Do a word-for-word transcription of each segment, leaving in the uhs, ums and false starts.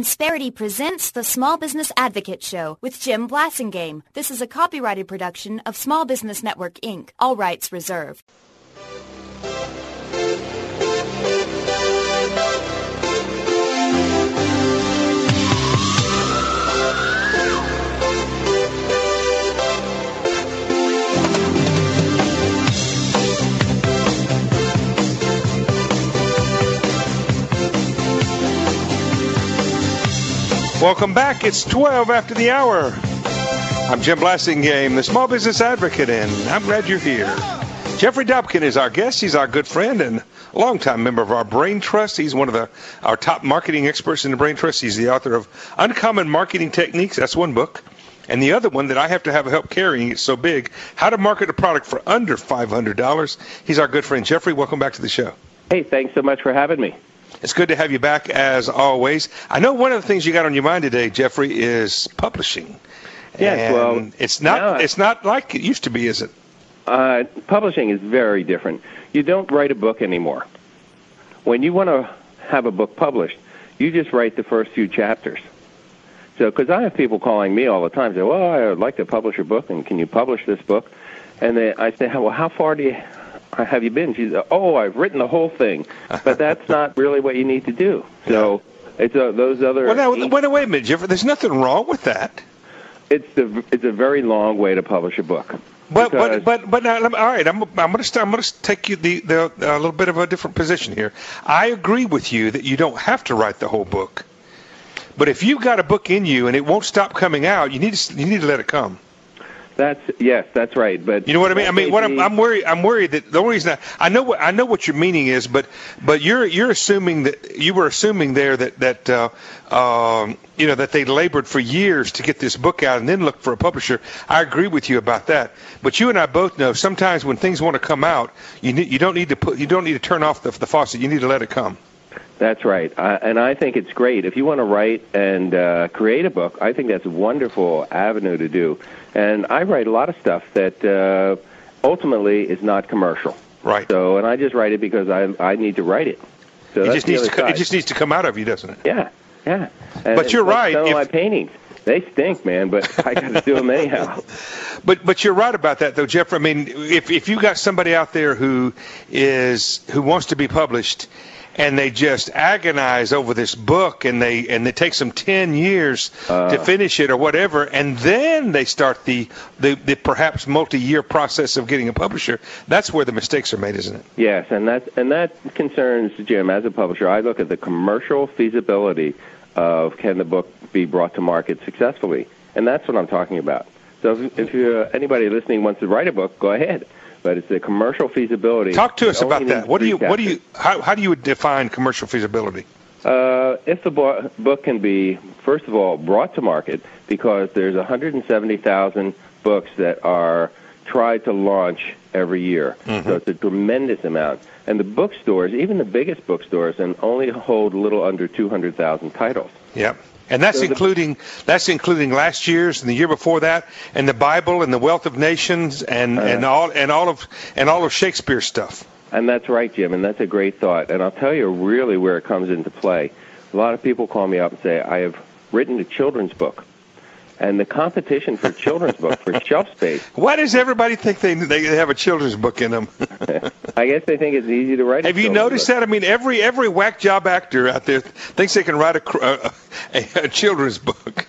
Insperity presents the Small Business Advocate Show with Jim Blasingame. This is a copyrighted production of Small Business Network, Incorporated. All rights reserved. Welcome back. It's twelve after the hour. I'm Jim Blasingame, the Small Business Advocate, and I'm glad you're here. Jeffrey Dobkin is our guest. He's our good friend and a longtime member of our Brain Trust. He's one of the our top marketing experts in the Brain Trust. He's the author of Uncommon Marketing Techniques. That's one book. And the other one that I have to have help carrying, it's so big, How to Market a Product for Under five hundred dollars. He's our good friend. Jeffrey, welcome back to the show. Hey, thanks so much for having me. It's good to have you back, as always. I know one of the things you got on your mind today, Jeffrey, is publishing. Yes, and well, it's not yeah. it's not like it used to be, is it? Uh, publishing is very different. You don't write a book anymore. When you want to have a book published, you just write the first few chapters. So, because I have people calling me all the time, say, "Well, I would like to publish a book, and can you publish this book?" And they, I say, "Well, how far do you?" have you been? She said, oh, I've written the whole thing. But that's not really what you need to do. So it's a, those other... Well, now, wait, wait a minute, Jeffrey. There's nothing wrong with that. It's the, it's a very long way to publish a book. But but but but now, all right. I'm I'm going to I'm going to take you the the a little bit of a different position here. I agree with you that you don't have to write the whole book. But if you've got a book in you and it won't stop coming out, you need to you need to let it come. That's yes, that's right. But you know what I mean. I mean, what I'm, I'm worried. I'm worried that the only reason I, I know what I know what your meaning is, but but you're you're assuming that you were assuming there that that uh, um, you know that they labored for years to get this book out and then look for a publisher. I agree with you about that. But you and I both know sometimes when things want to come out, you need, you don't need to put you don't need to turn off the, the faucet. You need to let it come. That's right, uh, and I think it's great. If you want to write and uh, create a book, I think that's a wonderful avenue to do. And I write a lot of stuff that uh, ultimately is not commercial. Right. So, and I just write it because I I need to write it. So it just needs to co- it just needs to come out of you, doesn't it? Yeah, yeah. And but you're like right. Some if, of my paintings, they stink, man. But I got to do them anyhow. But but you're right about that, though, Jeffrey. I mean, if if you got somebody out there who is who wants to be published, and they just agonize over this book, and they and it takes them ten years uh, to finish it or whatever, and then they start the, the, the perhaps multi-year process of getting a publisher. That's where the mistakes are made, isn't it? Yes, and that and that concerns Jim as a publisher. I look at the commercial feasibility of can the book be brought to market successfully, and that's what I'm talking about. So if, if you, uh, anybody listening wants to write a book, go ahead. But it's the commercial feasibility. Talk to us about that. What do you? What do you? How, how do you define commercial feasibility? Uh, if the bo- book can be, first of all, brought to market, because there's one hundred seventy thousand books that are tried to launch every year, mm-hmm. so it's a tremendous amount. And the bookstores, even the biggest bookstores, and only hold a little under two hundred thousand titles. Yep. And that's so including the, that's including last year's and the year before that, and the Bible and the Wealth of Nations and, uh, and all and all of and all of Shakespeare's stuff. And that's right, Jim. And that's a great thought. And I'll tell you really where it comes into play. A lot of people call me up and say, "I have written a children's book," and the competition for children's book for shelf space. Why does everybody think they they have a children's book in them? I guess they think it's easy to write. Have you noticed book. that? I mean, every every whack job actor out there thinks they can write a, a, a children's book.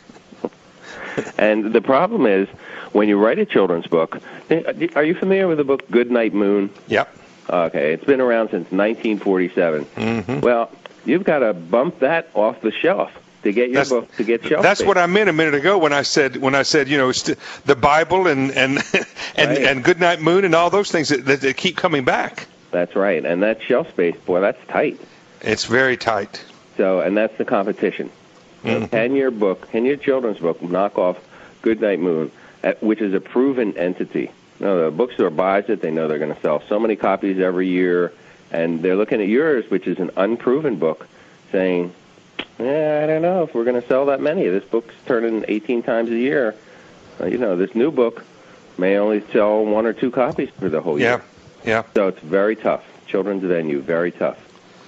And the problem is, when you write a children's book, are you familiar with the book Goodnight Moon? Yep. Okay, it's been around since nineteen forty-seven. Mm-hmm. Well, you've got to bump that off the shelf to get your that's, book to get shelf That's space. what I meant a minute ago when I said when I said you know st- the Bible and and and, right. and Goodnight Moon and all those things that, that, that keep coming back. That's right, and that shelf space, boy, that's tight. It's very tight. So, and that's the competition. Mm-hmm. So can your book, can your children's book, knock off Goodnight Moon, which is a proven entity? No, the bookstore buys it. They know they're going to sell so many copies every year, and they're looking at yours, which is an unproven book, saying, yeah, I don't know if we're going to sell that many. This book's turning eighteen times a year. Uh, you know, this new book may only sell one or two copies for the whole yeah. year. Yeah, yeah. So it's very tough. Children's venue, very tough.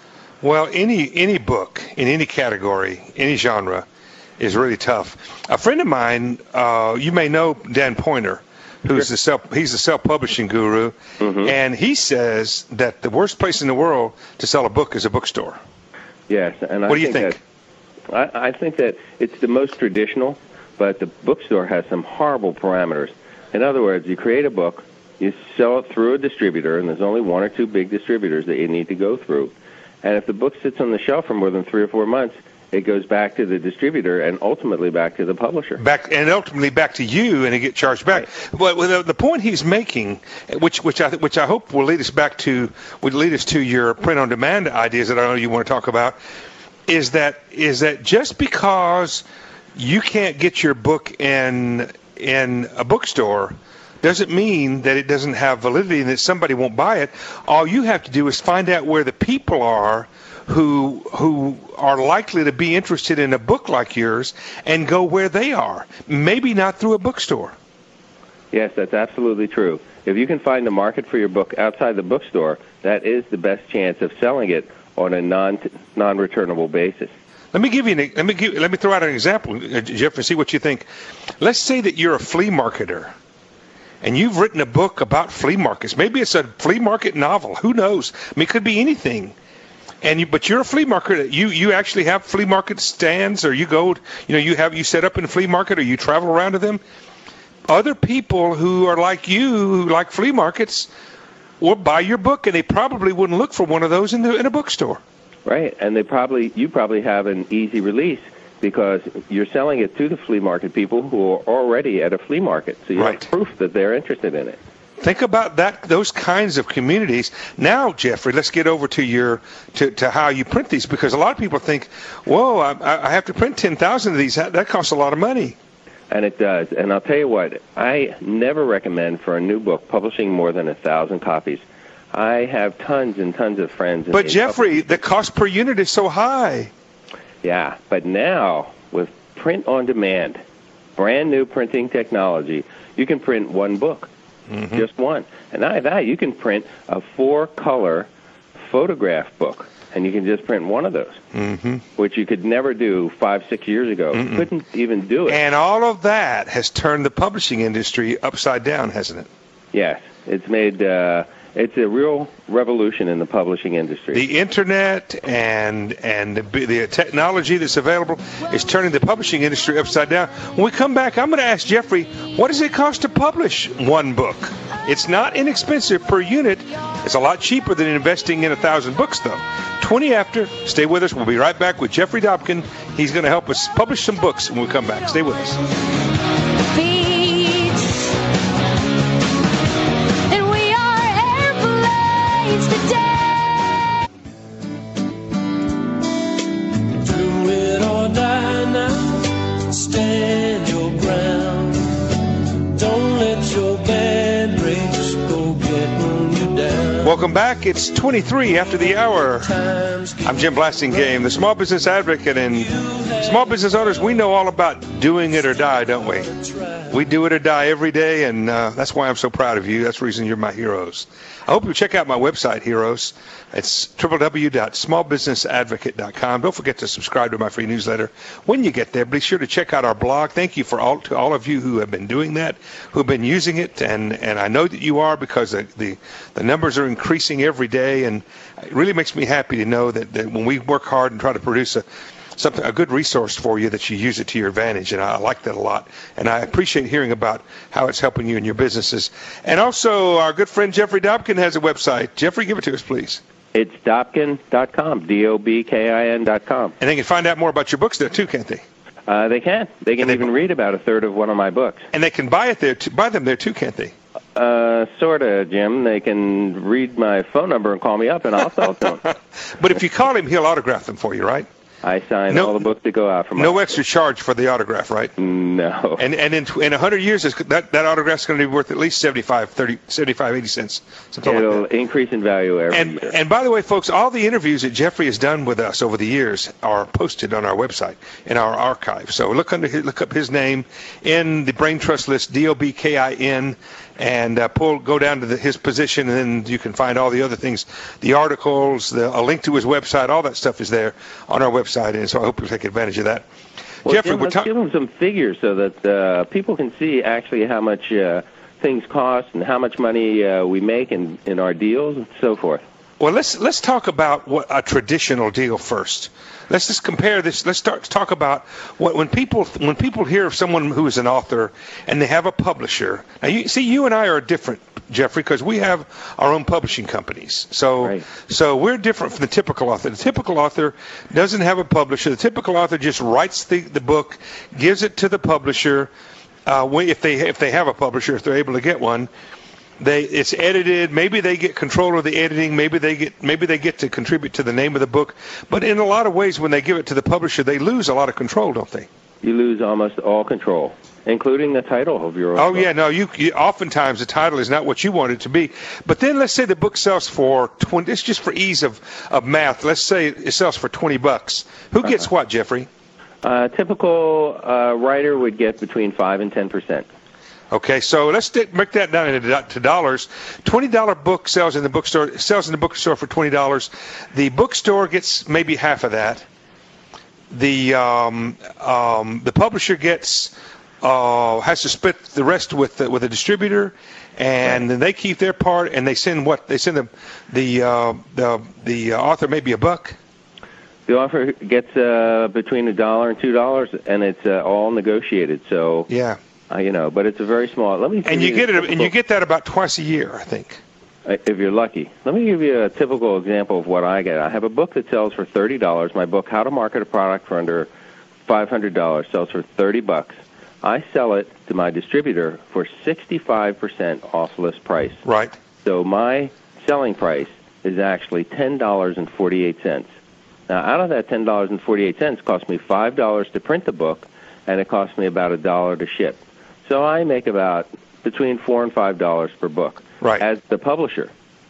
Well, any any book in any category, any genre, is really tough. A friend of mine, uh, you may know Dan Poynter, who's the self, he's a self-publishing guru, mm-hmm. and he says that the worst place in the world to sell a book is a bookstore. Yes, and I what do you think, think? That, I, I think that it's the most traditional, but the bookstore has some horrible parameters. In other words, you create a book, you sell it through a distributor, and there's only one or two big distributors that you need to go through. And if the book sits on the shelf for more than three or four months, it goes back to the distributor and ultimately back to the publisher. Back and ultimately back to you, and it get charged back. Right. But the, the point he's making, which which I which I hope will lead us back to would lead us to your print-on-demand ideas that I know you want to talk about, is that is that just because you can't get your book in in a bookstore doesn't mean that it doesn't have validity and that somebody won't buy it. All you have to do is find out where the people are who who are likely to be interested in a book like yours and go where they are. Maybe not through a bookstore. Yes, that's absolutely true. If you can find the market for your book outside the bookstore, that is the best chance of selling it on a non non-returnable basis. Let me give you an, let me give, let me throw out an example, uh, Jeff, and see what you think. Let's say that you're a flea marketer, and you've written a book about flea markets. Maybe it's a flea market novel. Who knows? I mean, it could be anything. And you, but you're a flea marketer. You you actually have flea market stands, or you go, you know, you have you set up in a flea market, or you travel around to them. Other people who are like you, who like flea markets, will buy your book, and they probably wouldn't look for one of those in the in a bookstore. Right, and they probably you probably have an easy release because you're selling it to the flea market people who are already at a flea market, so you right. have proof that they're interested in it. Think about that; those kinds of communities. Now, Jeffrey, let's get over to your to, to how you print these, because a lot of people think, "Whoa, I, I have to print ten thousand of these. That, that costs a lot of money." And it does. And I'll tell you what: I never recommend for a new book publishing more than a thousand copies. I have tons and tons of friends. But Jeffrey, the cost per unit is so high. Yeah, but now with print on demand, brand new printing technology, you can print one book, mm-hmm. just one. And not that, you can print a four-color photograph book, and you can just print one of those, mm-hmm. which you could never do five, six years ago. Mm-mm. You couldn't even do it. And all of that has turned the publishing industry upside down, hasn't it? Yes, it's made... Uh, It's a real revolution in the publishing industry. The internet and and the, the technology that's available is turning the publishing industry upside down. When we come back, I'm going to ask Jeffrey, what does it cost to publish one book? It's not inexpensive per unit. It's a lot cheaper than investing in a thousand books, though. twenty after. Stay with us. We'll be right back with Jeffrey Dobkin. He's going to help us publish some books when we come back. Stay with us. Stand your ground. Don't let your bad breaks go getting you down. Welcome back. It's twenty-three after the hour. I'm Jim Blasingame, the small business advocate, and small business owners, we know all about doing it or die, don't we? We do it or die every day, and uh, that's why I'm so proud of you. That's the reason you're my heroes. I hope you check out my website, Heroes. It's w w w dot small business advocate dot com. Don't forget to subscribe to my free newsletter. When you get there, be sure to check out our blog. Thank you for all to all of you who have been doing that, who have been using it, and, and I know that you are, because the, the, the numbers are increasing every day, and it really makes me happy to know that, that when we work hard and try to produce a something, a good resource for you, that you use it to your advantage, and I like that a lot. And I appreciate hearing about how it's helping you in your businesses. And also, our good friend Jeffrey Dobkin has a website. Jeffrey, give it to us, please. It's Dobkin dot com, D O B K I N dot com. And they can find out more about your books there, too, can't they? Uh, they can. They can they, even read about a third of one of my books. And they can buy it there, too, buy them there, too, can't they? Uh, sort of, Jim. They can read my phone number and call me up, and I'll sell it to them. But if you call him, he'll autograph them for you, right? I sign no, all the books that go out from No my extra charge for the autograph, right? No. And and in in one hundred years, that, that autograph's going to be worth at least seventy-five, thirty, seventy-five, eighty cents. Something It'll like that. increase in value every and, year. And by the way, folks, all the interviews that Jeffrey has done with us over the years are posted on our website, in our archive. So look under his, look up his name in the Brain Trust list, D O B K I N, and uh, pull go down to the, his position, and then you can find all the other things, the articles, the, a link to his website, all that stuff is there on our website, and so I hope you'll take advantage of that. Well, Jeffrey, Jim, we're let's ta- give them some figures so that uh, people can see actually how much uh, things cost and how much money uh, we make in, in our deals and so forth. Well, let's let's talk about what a traditional deal first. Let's just compare this. Let's start to talk about what when people when people hear of someone who is an author and they have a publisher. Now, you see, you and I are different, Jeffrey, because we have our own publishing companies. So right. so we're different from the typical author. The typical author doesn't have a publisher. The typical author just writes the, the book, gives it to the publisher. Uh, if they if they have a publisher, if they're able to get one. They it's edited. Maybe they get control of the editing. Maybe they get maybe they get to contribute to the name of the book. But in a lot of ways, when they give it to the publisher, they lose a lot of control, don't they? You lose almost all control, including the title of your own Oh book. yeah, no. You, you oftentimes the title is not what you want it to be. But then let's say the book sells for twenty. It's just for ease of, of math. Let's say it sells for twenty bucks. Who gets uh-huh. what, Jeffrey? A uh, typical uh, writer would get between five and ten percent. Okay, so let's break that down into to dollars. Twenty dollar book sells in the bookstore sells in the bookstore for twenty dollars. The bookstore gets maybe half of that. The um, um, the publisher gets uh, has to split the rest with the, with a distributor, and then they keep their part. And they send what they send the the uh, the the author maybe a buck. The author gets uh, between a dollar and two dollars, and it's uh, all negotiated. So yeah. Uh, you know, but it's a very small. Let me. And you, you get it, typical, and you get that about twice a year, I think. If you're lucky. Let me give you a typical example of what I get. I have a book that sells for thirty dollars. My book, How to Market a Product for Under five hundred dollars, sells for thirty bucks. I sell it to my distributor for sixty-five percent off list price. Right. So my selling price is actually ten dollars and forty-eight cents. Now, out of that ten dollars and forty-eight cents, cost me five dollars to print the book, and it cost me about a dollar to ship. So I make about between four and five dollars per book right. as the publisher.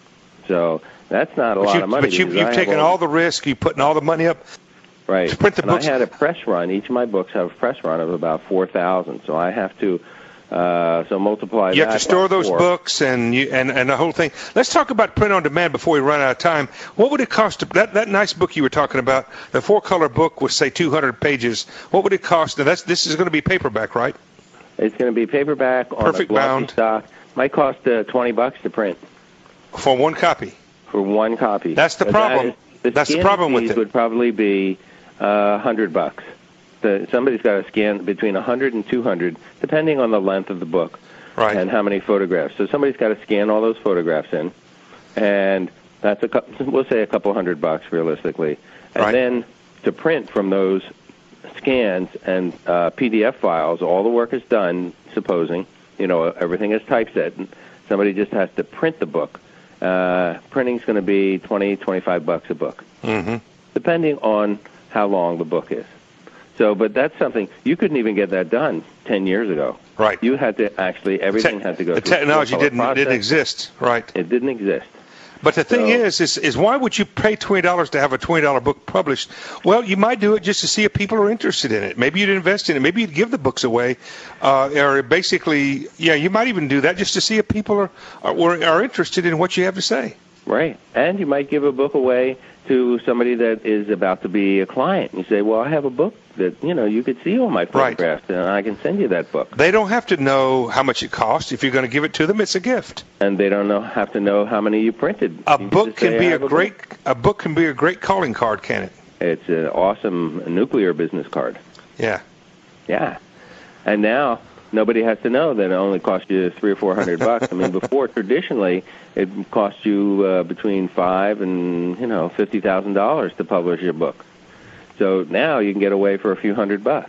So that's not a but lot you, of money. But you, you've taken all, all the risk. You're putting all the money up. Right. To print the and books. I had a press run. Each of my books have a press run of about four thousand. So I have to uh, so multiply. You that have to store those four. books and you and, and the whole thing. Let's talk about print on demand before we run out of time. What would it cost to that that nice book you were talking about? The four color book with say two hundred pages. What would it cost? Now that's this is going to be paperback, right? It's going to be paperback on perfect a glossy bound stock. Might cost uh, twenty bucks to print for one copy. For one copy. That's the but problem. That is, the That's the problem with it. Would probably be a uh, hundred bucks. The, somebody's got to scan between a hundred and two hundred, depending on the length of the book, right. and how many photographs. So somebody's got to scan all those photographs in, and that's a we'll say a couple hundred bucks realistically, and right. then to print from those scans and uh, P D F files, all the work is done, supposing, you know, everything is typeset. Somebody just has to print the book. Uh, printing's going to be twenty, twenty-five bucks a book, mm-hmm. depending on how long the book is. So, but that's something, you couldn't even get that done ten years ago. Right. You had to actually, everything Te- had to go the through technology didn't, process. didn't exist, right. It didn't exist. But the thing so, is, is, is why would you pay twenty dollars to have a twenty dollar book published? Well, you might do it just to see if people are interested in it. Maybe you'd invest in it. Maybe you'd give the books away. Uh, or basically, yeah, you might even do that just to see if people are, are, are interested in what you have to say. Right. And you might give a book away to somebody that is about to be a client. You say, well, I have a book that, you know, you could see all my photographs, right. and I can send you that book. They don't have to know how much it costs. If you're going to give it to them, it's a gift. And they don't know, have to know how many you printed. A you book can say, be a a great book. a book can be a great calling card, can it? It's an awesome nuclear business card. Yeah. Yeah. And now nobody has to know that it only costs you three or four hundred bucks. I mean, before traditionally it cost you uh, between five and you know fifty thousand dollars to publish your book. So now you can get away for a few hundred bucks.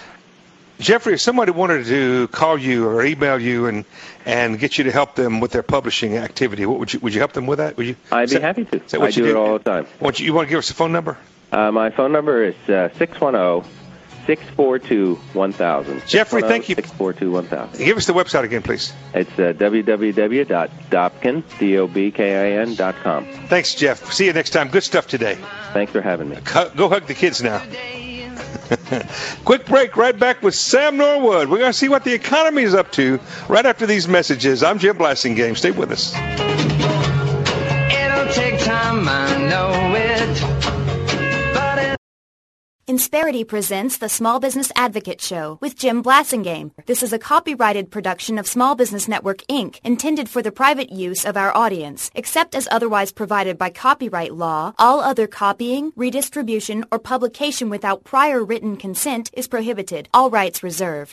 Jeffrey, if somebody wanted to call you or email you and, and get you to help them with their publishing activity, what would you would you help them with that? Would you? I'd be that, happy to. Is that what I you do it all the time. Want you, you want to give us a phone number? Uh, my phone number is uh, six one zero, six four two, one thousand. Jeffrey, thank you. six four two, one thousand. Give us the website again, please. It's uh, w w w dot dobkin, D O B K I N, dot com. Thanks, Jeff. See you next time. Good stuff today. Thanks for having me. Go hug the kids now. Quick break, right back with Sam Norwood. We're going to see what the economy is up to right after these messages. I'm Jim Blasingame. Stay with us. It'll take time, I know it. But it- Insperity presents the Small Business Advocate Show with Jim Blasingame. This is a copyrighted production of Small Business Network, Incorporated, intended for the private use of our audience. Except as otherwise provided by copyright law, all other copying, redistribution, or publication without prior written consent is prohibited. All rights reserved.